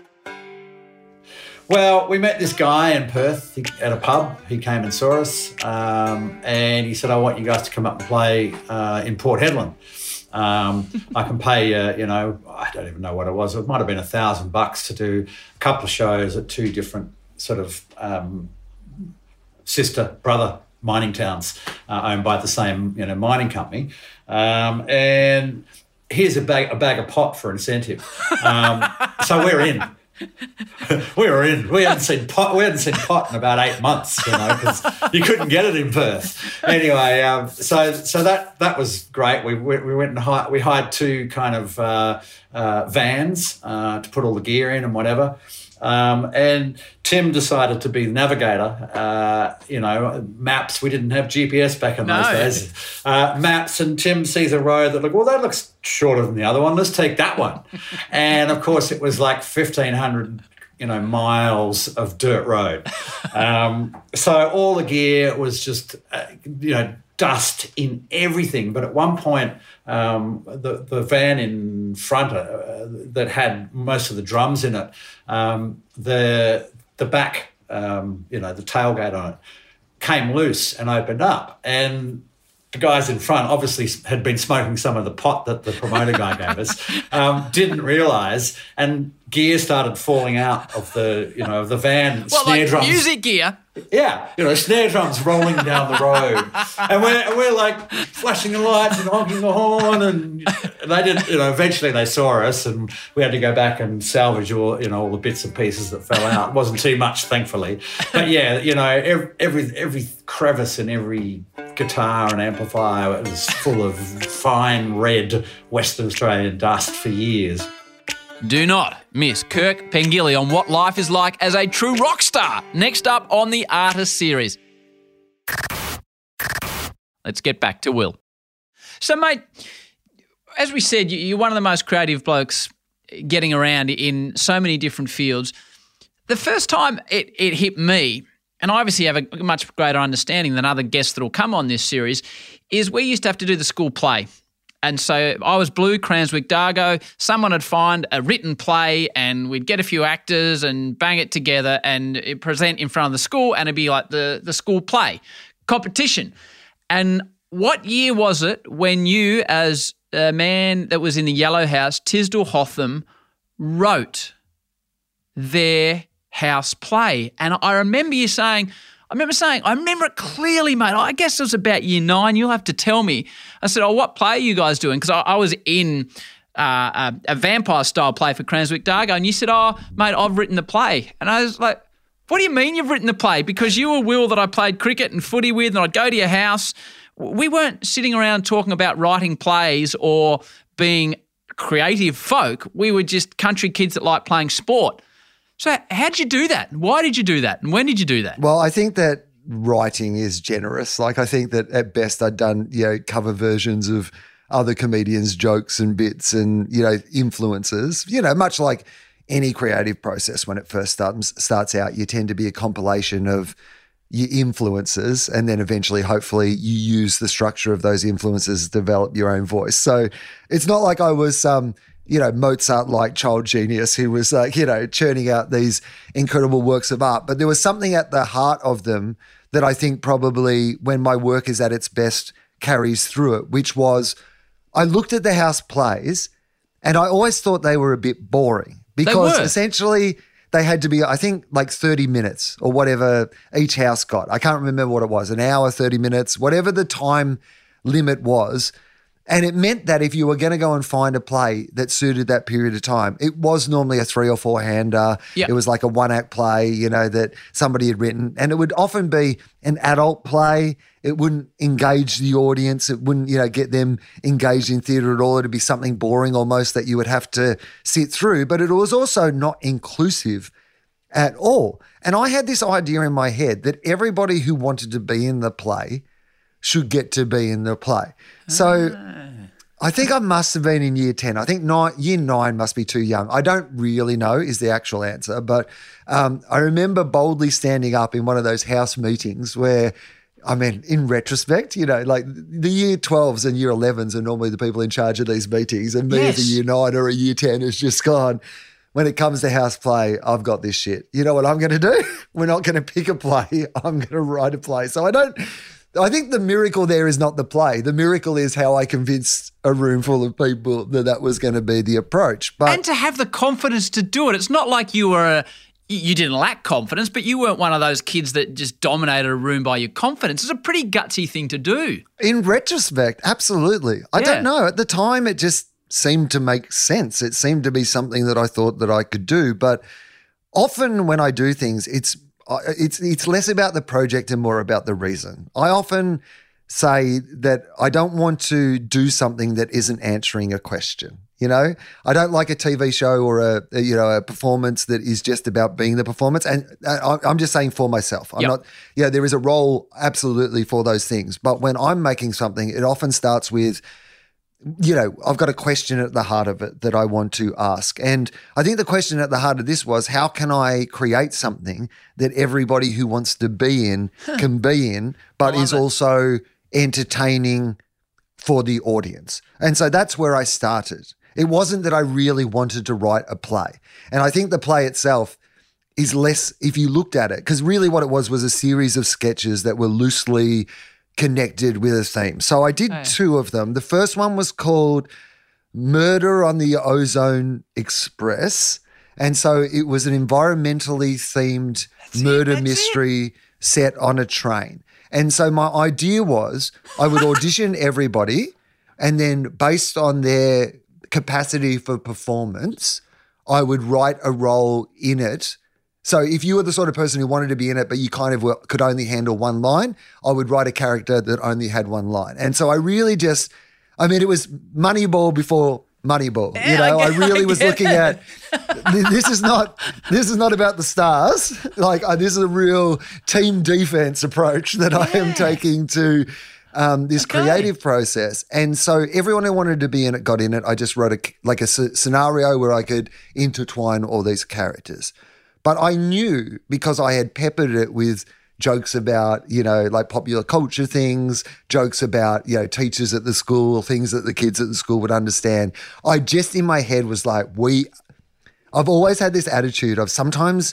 Well, we met this guy in Perth at a pub. He came and saw us and he said, I want you guys to come up and play in Port Hedland. I can pay, I don't even know what it was. It might have been $1,000 to do a couple of shows at two different sort of sister-brother mining towns owned by the same, mining company. And here's a bag of pot for incentive. So we're in. We were in. We hadn't seen pot in about 8 months, because you couldn't get it in Perth. Anyway, so that was great. We went and we hired two kind of vans to put all the gear in and whatever. And Tim decided to be the navigator. Maps. We didn't have GPS back in those days. Maps, and Tim sees a road that that looks shorter than the other one. Let's take that one. And of course, it was like 1,500, miles of dirt road. So all the gear was just, dust in everything. But at one point, the van in front that had most of the drums in it, the back, the tailgate on it, came loose and opened up. And the guys in front obviously had been smoking some of the pot that the promoter guy gave us, didn't realise, and gear started falling out of the van. Well, snare like drums. music gear. Yeah, snare drums rolling down the road, and we're like flashing the lights and honking the horn, and they didn't. Eventually they saw us, and we had to go back and salvage all the bits and pieces that fell out. It wasn't too much, thankfully, but yeah, every crevice in every guitar and amplifier was full of fine red Western Australian dust for years. Do not miss Kirk Pengilly on what life is like as a true rock star. Next up on the Artist Series. Let's get back to Will. So, mate, as we said, you're one of the most creative blokes getting around in so many different fields. The first time it hit me, and I obviously have a much greater understanding than other guests that will come on this series, is we used to have to do the school play. And so I was Blue, Cranswick, Dargo. Someone would find a written play and we'd get a few actors and bang it together and present in front of the school, and it'd be like the school play competition. And what year was it when you, as a man that was in the Yellow House, Tisdall Hotham, wrote their house play? And I remember you saying, I remember it clearly, mate. I guess it was about year 9. You'll have to tell me. I said, what play are you guys doing? Because I was in a vampire-style play for Cranswick Dargo, and you said, mate, I've written the play. And I was like, what do you mean you've written the play? Because you were Will that I played cricket and footy with, and I'd go to your house. We weren't sitting around talking about writing plays or being creative folk. We were just country kids that like playing sport. So how'd you do that? Why did you do that? And when did you do that? Well, I think that writing is generous. Like, I think that at best I'd done, cover versions of other comedians' jokes and bits and, influences, much like any creative process when it first starts out, you tend to be a compilation of your influences, and then eventually, hopefully, you use the structure of those influences to develop your own voice. So it's not like I was Mozart-like child genius who was churning out these incredible works of art. But there was something at the heart of them that I think probably, when my work is at its best, carries through it, which was I looked at the house plays and I always thought they were a bit boring because essentially they had to be, I think, like 30 minutes or whatever each house got. I can't remember what it was, an hour, 30 minutes, whatever the time limit was. And it meant that if you were going to go and find a play that suited that period of time, it was normally a 3 or 4 hander. Yep. It was like a 1-act play, that somebody had written. And it would often be an adult play. It wouldn't engage the audience. It wouldn't, get them engaged in theatre at all. It'd be something boring almost that you would have to sit through. But it was also not inclusive at all. And I had this idea in my head that everybody who wanted to be in the play should get to be in the play. So I think I must have been in year 10. I think year 9 must be too young. I don't really know is the actual answer, but I remember boldly standing up in one of those house meetings where, in retrospect, like the year 12s and year 11s are normally the people in charge of these meetings, and me as a year 9 or a year 10 has just gone, when it comes to house play, I've got this shit. You know what I'm going to do? We're not going to pick a play. I'm going to write a play. So I think the miracle there is not the play. The miracle is how I convinced a room full of people that was going to be the approach. And to have the confidence to do it. It's not like you didn't lack confidence, but you weren't one of those kids that just dominated a room by your confidence. It's a pretty gutsy thing to do. In retrospect, absolutely. I don't know. At the time, it just seemed to make sense. It seemed to be something that I thought that I could do. But often when I do things, it's less about the project and more about the reason. I often say that I don't want to do something that isn't answering a question. I don't like a TV show or a performance that is just about being the performance. And I'm just saying for myself. I'm not. There is a role absolutely for those things. But when I'm making something, it often starts with, I've got a question at the heart of it that I want to ask. And I think the question at the heart of this was, how can I create something that everybody who wants to be in can be in, but is also entertaining for the audience? And so that's where I started. It wasn't that I really wanted to write a play. And I think the play itself is less, if you looked at it, because really what it was a series of sketches that were loosely connected with a theme. So I did 2 of them. The first one was called Murder on the Ozone Express. And so it was an environmentally themed murder mystery set on a train. And so my idea was I would audition everybody, and then based on their capacity for performance, I would write a role in it. So if you were the sort of person who wanted to be in it, but you kind of could only handle one line, I would write a character that only had one line. And so I really it was Moneyball before Moneyball. I really was looking at, this is not about the stars. This is a real team defense approach that I am taking to this creative process. And so everyone who wanted to be in it got in it. I just wrote a scenario where I could intertwine all these characters. But I knew, because I had peppered it with jokes about, like popular culture things, jokes about, teachers at the school, things that the kids at the school would understand. I just in my head was like, I've always had this attitude of sometimes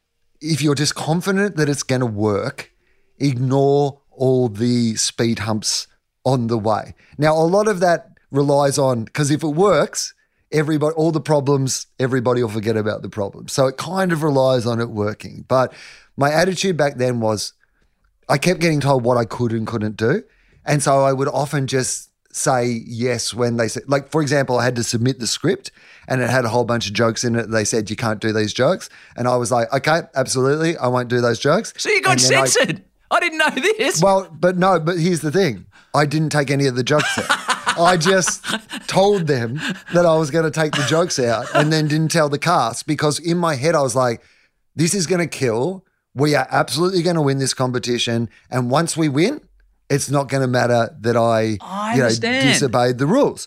if you're just confident that it's going to work, ignore all the speed humps on the way. Now, a lot of that relies on, because if it works, all the problems, everybody will forget about the problems. So it kind of relies on it working. But my attitude back then was I kept getting told what I could and couldn't do. And so I would often just say yes when they said, like, for example, I had to submit the script and it had a whole bunch of jokes in it. They said, you can't do these jokes. And I was like, okay, absolutely, I won't do those jokes. So you got censored. I didn't know this. Well, but here's the thing. I didn't take any of the jokes out. I just told them that I was going to take the jokes out and then didn't tell the cast, because in my head I was like, this is going to kill. We are absolutely going to win this competition. And once we win, it's not going to matter that I disobeyed the rules.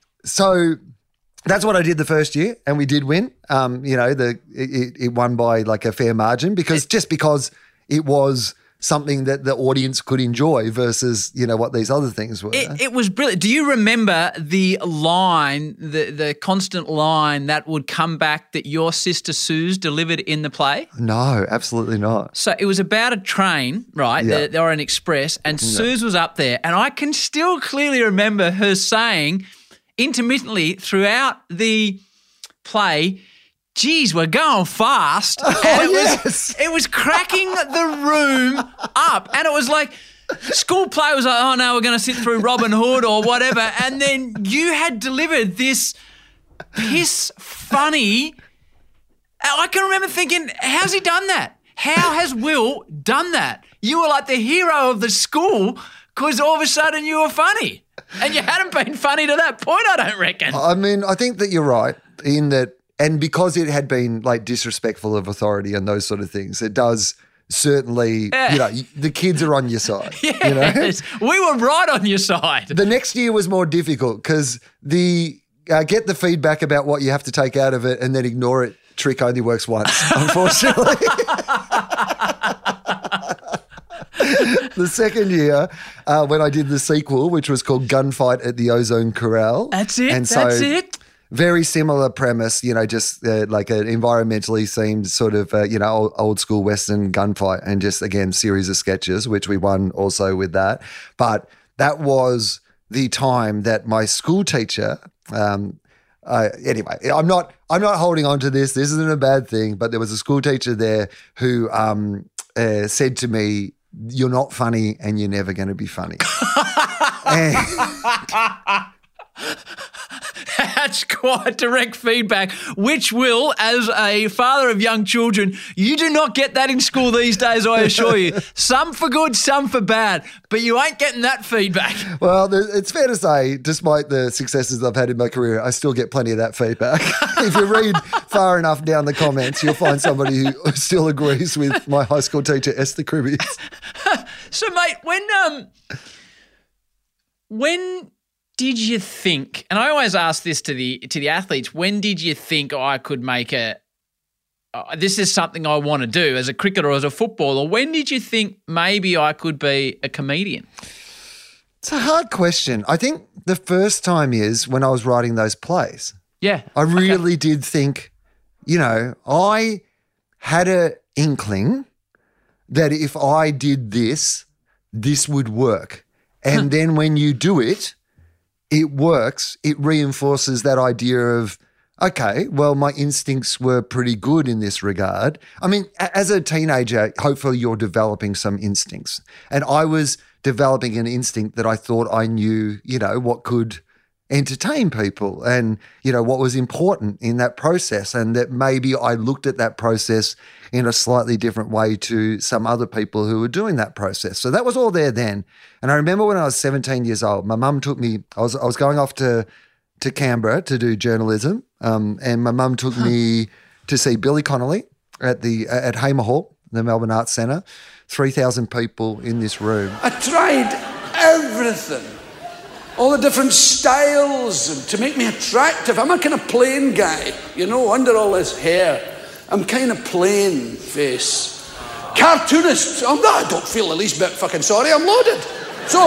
So that's what I did the first year, and we did win. It won by like a fair margin because it was something that the audience could enjoy versus, what these other things were. It was brilliant. Do you remember the line, the constant line that would come back that your sister Suze delivered in the play? No, absolutely not. So it was about a train, right, Yeah. or an express, and Suze was up there. And I can still clearly remember her saying intermittently throughout the play, geez, we're going fast. And it was cracking the room up. And it was like, School play was like, oh no, we're going to sit through Robin Hood or whatever. And then you had delivered this piss funny. I can remember thinking, how's he done that? How has Will done that? You were like the hero of the school because all of a sudden you were funny. And you hadn't been funny to that point, I don't reckon. I mean, I think that you're right in that, and because it had been like disrespectful of authority and those sort of things, it does certainly, the kids are on your side. Yes, we were right on your side. The next year was more difficult because the get the feedback about what you have to take out of it and then ignore it trick only works once, unfortunately. The second year, when I did the sequel, which was called Gunfight at the Ozone Corral. That's it, and that's it. Very similar premise, just like an environmentally themed sort of, old school Western gunfight and just, again, series of sketches, which we won also with that. But that was the time that my school teacher, anyway, I'm not holding on to this. This isn't a bad thing, but there was a school teacher there who said to me, "You're not funny and you're never going to be funny." That's quite direct feedback, which will, as a father of young children, you do not get that in school these days, I assure you. Some for good, some for bad, but you ain't getting that feedback. Well, it's fair to say, despite the successes I've had in my career, I still get plenty of that feedback. If you read far enough down the comments, you'll find somebody who still agrees with my high school teacher, Esther Cribbies. So, mate, when did you think, and I always ask this to the athletes, when did you think I could make this is something I want to do as a cricketer or as a footballer? When did you think maybe I could be a comedian? It's a hard question. I think the first time is when I was writing those plays. Yeah. I really did think, I had an inkling that if I did this would work. And then when you do it, it works. It reinforces that idea of, okay, well, my instincts were pretty good in this regard. I mean, as a teenager, hopefully you're developing some instincts. And I was developing an instinct that I thought I knew, what could entertain people and, what was important in that process, and that maybe I looked at that process in a slightly different way to some other people who were doing that process. So that was all there then. And I remember when I was 17 years old, my mum took me, I was going off to Canberra to do journalism, and my mum took me to see Billy Connolly at Hamer Hall, the Melbourne Arts Centre, 3,000 people in this room. I tried everything. All the different styles and to make me attractive. I'm a kind of plain guy, under all this hair. I'm kind of plain face. Cartoonist. I don't feel the least bit fucking sorry. I'm loaded. So.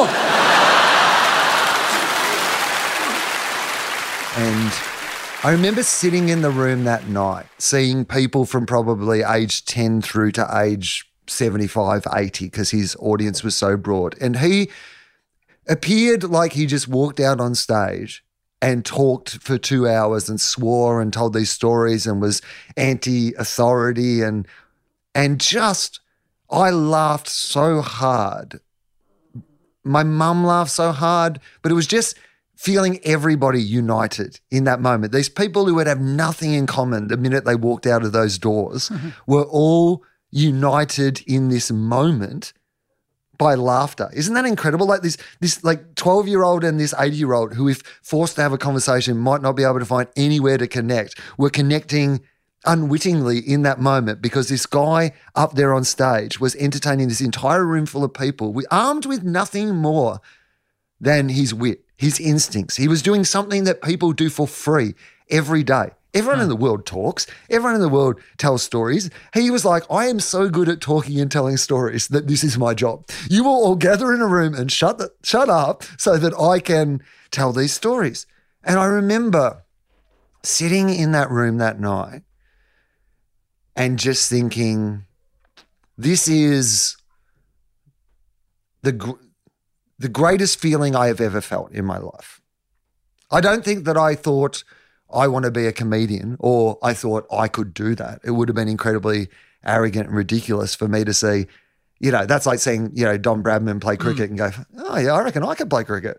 And I remember sitting in the room that night, seeing people from probably age 10 through to age 75, 80, because his audience was so broad. And he appeared like he just walked out on stage and talked for 2 hours and swore and told these stories and was anti-authority and just, I laughed so hard. My mum laughed so hard, but it was just feeling everybody united in that moment. These people who would have nothing in common the minute they walked out of those doors were all united in this moment by laughter. Isn't that incredible? Like this like 12-year-old and this 80-year-old who, if forced to have a conversation, might not be able to find anywhere to connect, were connecting unwittingly in that moment because this guy up there on stage was entertaining this entire room full of people armed with nothing more than his wit, his instincts. He was doing something that people do for free every day. Everyone in the world talks. Everyone in the world tells stories. He was like, I am so good at talking and telling stories that this is my job. You will all gather in a room and shut up so that I can tell these stories. And I remember sitting in that room that night and just thinking, this is the greatest feeling I have ever felt in my life. I don't think that I thought I want to be a comedian or I thought I could do that. It would have been incredibly arrogant and ridiculous for me to say, that's like seeing, Don Bradman play cricket and go, oh, yeah, I reckon I could play cricket.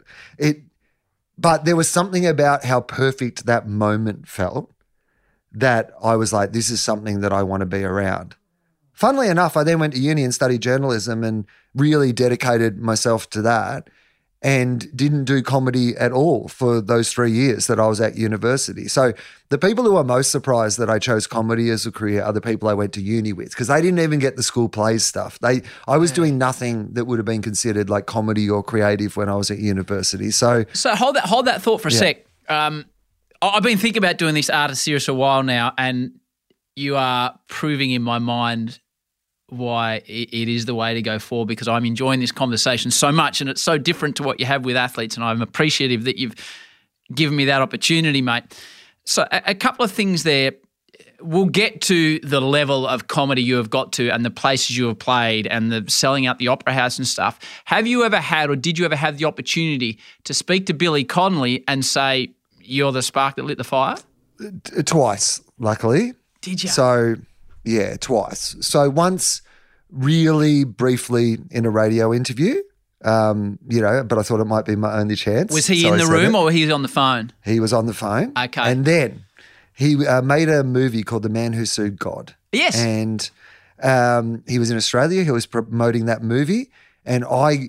But there was something about how perfect that moment felt that I was like, this is something that I want to be around. Funnily enough, I then went to uni and studied journalism and really dedicated myself to that and didn't do comedy at all for those 3 years that I was at university. So the people who are most surprised that I chose comedy as a career are the people I went to uni with, because they didn't even get the school plays stuff. I was doing nothing that would have been considered like comedy or creative when I was at university. So hold that thought for a sec. I've been thinking about doing this Artist Series a while now, and you are proving in my mind why it is the way to go forward, because I'm enjoying this conversation so much, and it's so different to what you have with athletes, and I'm appreciative that you've given me that opportunity, mate. So a couple of things there. We'll get to the level of comedy you have got to and the places you have played and the selling out the Opera House and stuff. Have you ever had, or did you ever have the opportunity to speak to Billy Connolly and say, you're the spark that lit the fire? Twice, luckily. Did you? So, yeah, twice. So once really briefly in a radio interview, but I thought it might be my only chance. Was he in the room or he was on the phone? He was on the phone. Okay. And then he made a movie called The Man Who Sued God. Yes. And he was in Australia. He was promoting that movie. And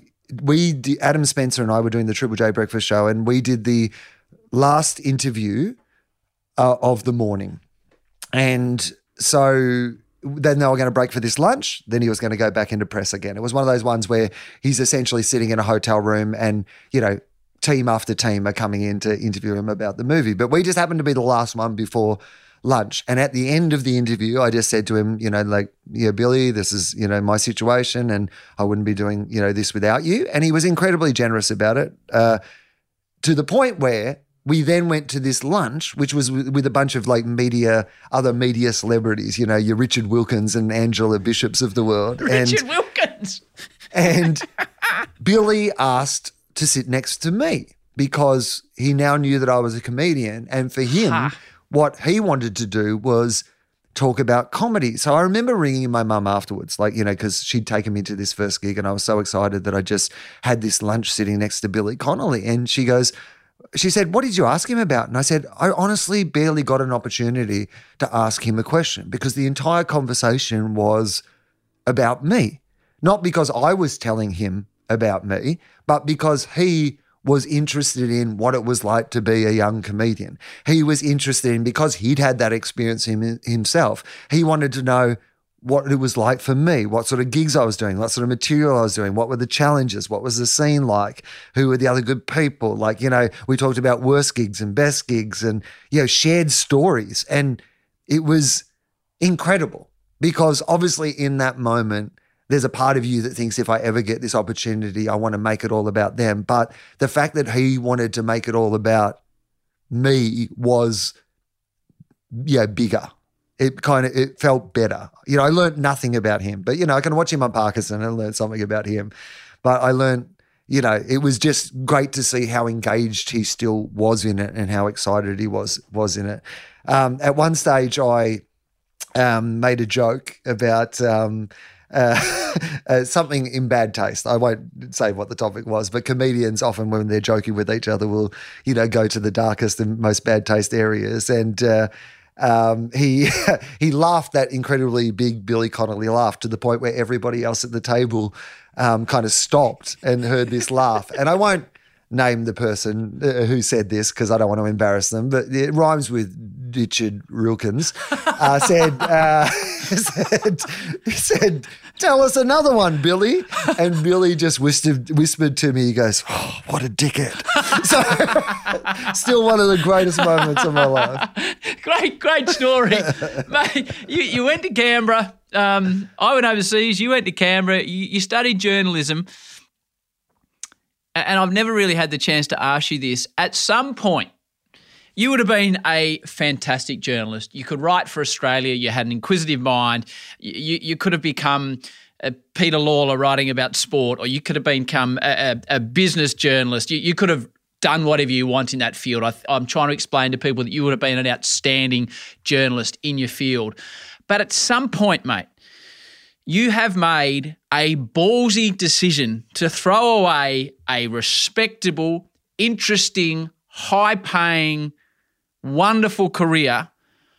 Adam Spencer and I were doing the Triple J Breakfast Show, and we did the last interview of the morning. And so then they were going to break for this lunch. Then he was going to go back into press again. It was one of those ones where he's essentially sitting in a hotel room and, team after team are coming in to interview him about the movie. But we just happened to be the last one before lunch. And at the end of the interview, I just said to him, Billy, this is, my situation, and I wouldn't be doing, this without you. And he was incredibly generous about it, to the point where we then went to this lunch, which was with a bunch of other media celebrities, your Richard Wilkins and Angela Bishops of the world. Richard Wilkins. And Billy asked to sit next to me because he now knew that I was a comedian. And for him, what he wanted to do was talk about comedy. So I remember ringing my mum afterwards, because she'd taken me to this first gig and I was so excited that I just had this lunch sitting next to Billy Connolly. And she said, what did you ask him about? And I said, I honestly barely got an opportunity to ask him a question because the entire conversation was about me. Not because I was telling him about me, but because he was interested in what it was like to be a young comedian. He was interested in, because he'd had that experience himself, he wanted to know what it was like for me, what sort of gigs I was doing, what sort of material I was doing, what were the challenges, what was the scene like, who were the other good people. We talked about worst gigs and best gigs and, shared stories. And it was incredible because obviously in that moment, there's a part of you that thinks if I ever get this opportunity, I want to make it all about them. But the fact that he wanted to make it all about me was, bigger. It felt better. I learned nothing about him, but, I can watch him on Parkinson and learn something about him. But I learned, it was just great to see how engaged he still was in it and how excited he was in it. At one stage, I made a joke about something in bad taste. I won't say what the topic was, but comedians often when they're joking with each other will, go to the darkest and most bad taste areas. And he laughed that incredibly big Billy Connolly laugh to the point where everybody else at the table kind of stopped and heard this laugh. And I won't name the person who said this because I don't want to embarrass them, but it rhymes with Richard Wilkins. He said, tell us another one, Billy. And Billy just whispered to me, he goes, oh, what a dickhead. So still one of the greatest moments of my life. Great story. Mate, you went to Canberra. I went overseas. You went to Canberra. You studied journalism. And I've never really had the chance to ask you this. At some point, you would have been a fantastic journalist. You could write for Australia. You had an inquisitive mind. You could have become Peter Lawler writing about sport, or you could have become a business journalist. You could have done whatever you want in that field. I'm trying to explain to people that you would have been an outstanding journalist in your field. But at some point, mate, you have made a ballsy decision to throw away a respectable, interesting, high-paying, wonderful career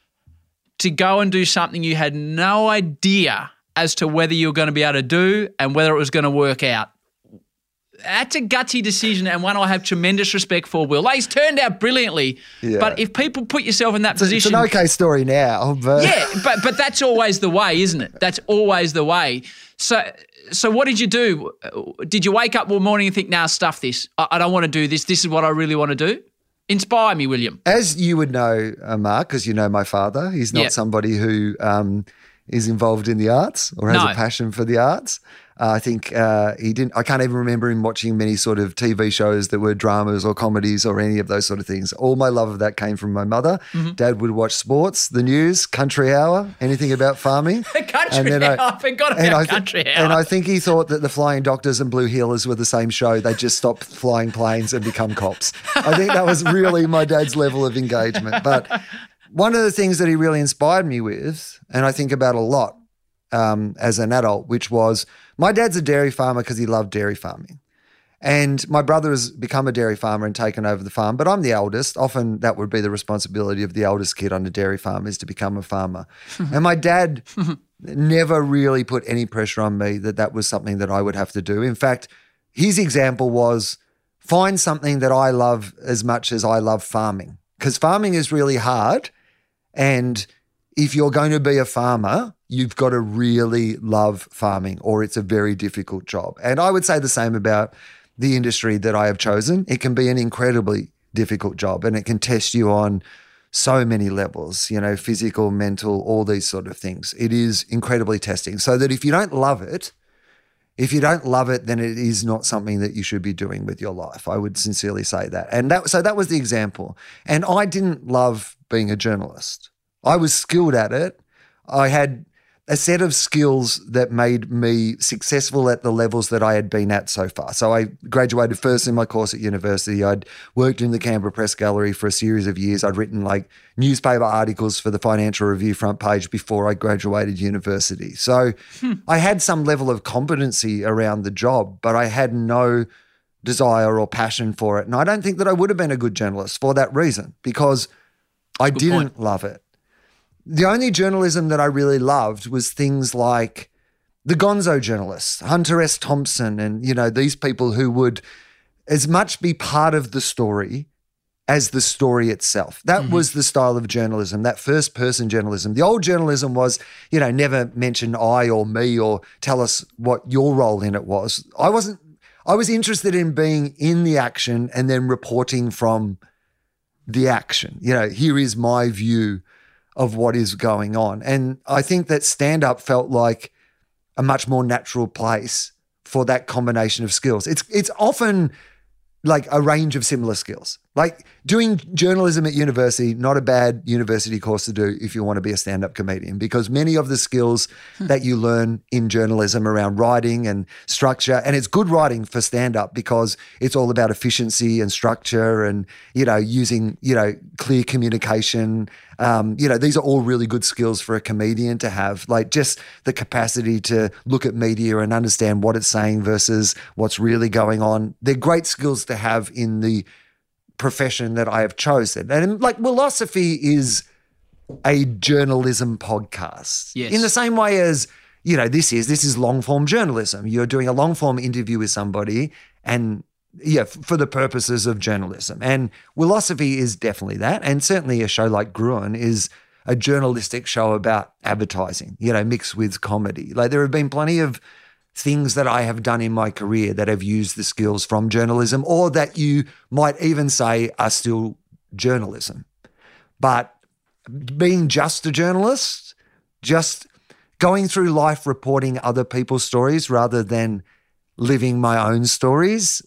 to go and do something you had no idea as to whether you were going to be able to do and whether it was going to work out. That's a gutsy decision and one I have tremendous respect for, Will. He's turned out brilliantly, but if people put yourself in that position... It's an okay story now, but... Yeah, but that's always the way, isn't it? That's always the way. So what did you do? Did you wake up one morning and think, nah, stuff this. I don't want to do this. This is what I really want to do? Inspire me, William. As you would know, Mark, because you know my father, he's not somebody who is involved in the arts or has a passion for the arts. I think he didn't. I can't even remember him watching many sort of TV shows that were dramas or comedies or any of those sort of things. All my love of that came from my mother. Mm-hmm. Dad would watch sports, the news, Country Hour, anything about farming. Country Hour. I forgot about Country Hour. And I think he thought that the Flying Doctors and Blue Heelers were the same show. They just stopped flying planes and become cops. I think that was really my dad's level of engagement. But one of the things that he really inspired me with, and I think about a lot as an adult, which was my dad's a dairy farmer because he loved dairy farming. And my brother has become a dairy farmer and taken over the farm, but I'm the eldest. Often that would be the responsibility of the eldest kid on a dairy farm is to become a farmer. And my dad never really put any pressure on me that was something that I would have to do. In fact, his example was find something that I love as much as I love farming, because farming is really hard. And if you're going to be a farmer, you've got to really love farming or it's a very difficult job. And I would say the same about the industry that I have chosen. It can be an incredibly difficult job and it can test you on so many levels, you know, physical, mental, all these sort of things. It is incredibly testing. So that if you don't love it, then it is not something that you should be doing with your life. I would sincerely say that. And that was the example. And I didn't love being a journalist. I was skilled at it. I had a set of skills that made me successful at the levels that I had been at so far. So I graduated first in my course at university. I'd worked in the Canberra Press Gallery for a series of years. I'd written like newspaper articles for the Financial Review front page before I graduated university. So I had some level of competency around the job, but I had no desire or passion for it. And I don't think that I would have been a good journalist for that reason, because I didn't love it. The only journalism that I really loved was things like the gonzo journalists, Hunter S. Thompson, and, you know, these people who would as much be part of the story as the story itself. That was the style of journalism, that first-person journalism. The old journalism was, you know, never mention I or me or tell us what your role in it was. I was interested in being in the action and then reporting from the action. You know, here is my view of what is going on. And I think that stand-up felt like a much more natural place for that combination of skills. It's often like a range of similar skills. Like doing journalism at university, not a bad university course to do if you want to be a stand-up comedian, because many of the skills that you learn in journalism around writing and structure, and it's good writing for stand-up because it's all about efficiency and structure and, you know, using, you know, clear communication. You know, these are all really good skills for a comedian to have, like just the capacity to look at media and understand what it's saying versus what's really going on. They're great skills to have in the profession that I have chosen. And like Willosophy is a journalism podcast. Yes. In the same way as, you know, this is long form journalism. You're doing a long form interview with somebody and for the purposes of journalism. And Willosophy is definitely that. And certainly a show like Gruen is a journalistic show about advertising, you know, mixed with comedy. Like there have been plenty of things that I have done in my career that have used the skills from journalism, or that you might even say are still journalism. But being just a journalist, just going through life reporting other people's stories rather than living my own stories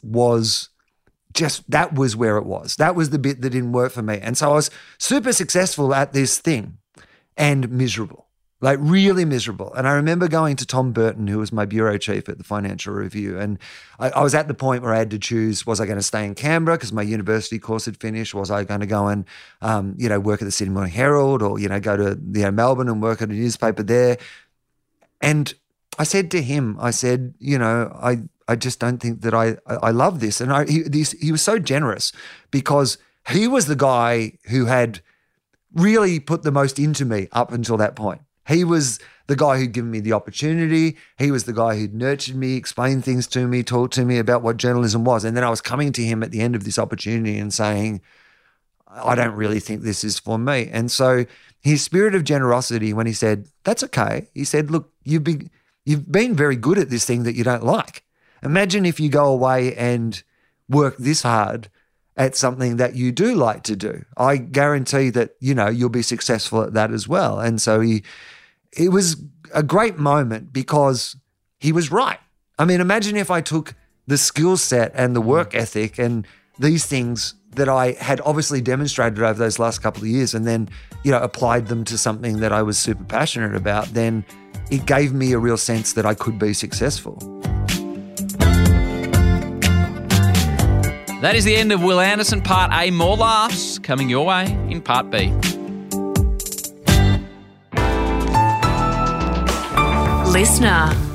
that was where it was. That was the bit that didn't work for me. And so I was super successful at this thing and miserable. Like really miserable. And I remember going to Tom Burton, who was my bureau chief at the Financial Review. And I was at the point where I had to choose, was I going to stay in Canberra because my university course had finished? Was I going to go and, you know, work at the Sydney Morning Herald or, you know, go to, you know, Melbourne and work at a newspaper there? And I said to him, I just don't think that I love this. And he was so generous because he was the guy who had really put the most into me up until that point. He was the guy who'd given me the opportunity. He was the guy who'd nurtured me, explained things to me, talked to me about what journalism was. And then I was coming to him at the end of this opportunity and saying, I don't really think this is for me. And so his spirit of generosity, when he said, that's okay. He said, look, you've been very good at this thing that you don't like. Imagine if you go away and work this hard at something that you do like to do. I guarantee that, you'll be successful at that as well. And so it was a great moment because he was right. I mean, imagine if I took the skill set and the work ethic and these things that I had obviously demonstrated over those last couple of years and then, applied them to something that I was super passionate about, then it gave me a real sense that I could be successful. That is the end of Will Anderson, Part A. More laughs coming your way in Part B. Listener.